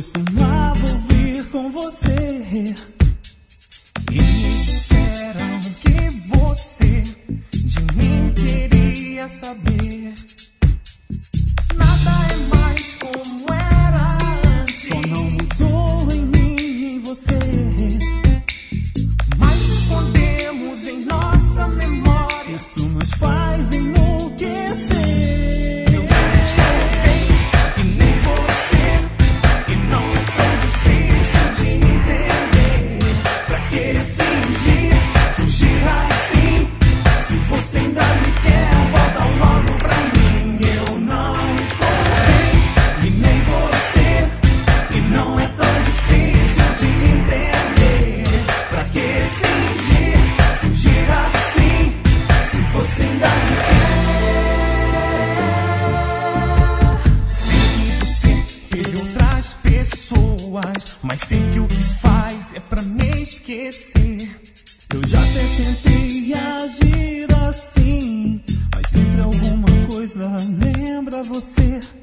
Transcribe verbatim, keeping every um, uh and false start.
costumava ouvir com você e me disseram que você de mim queria saber. Nada é mais como era antes, só não mudou em mim e em você, mas escondemos em nossa memória, isso nos faz enlouquecer. Mas sei que o que faz é pra me esquecer. Eu já até tentei agir assim, mas sempre alguma coisa lembra você.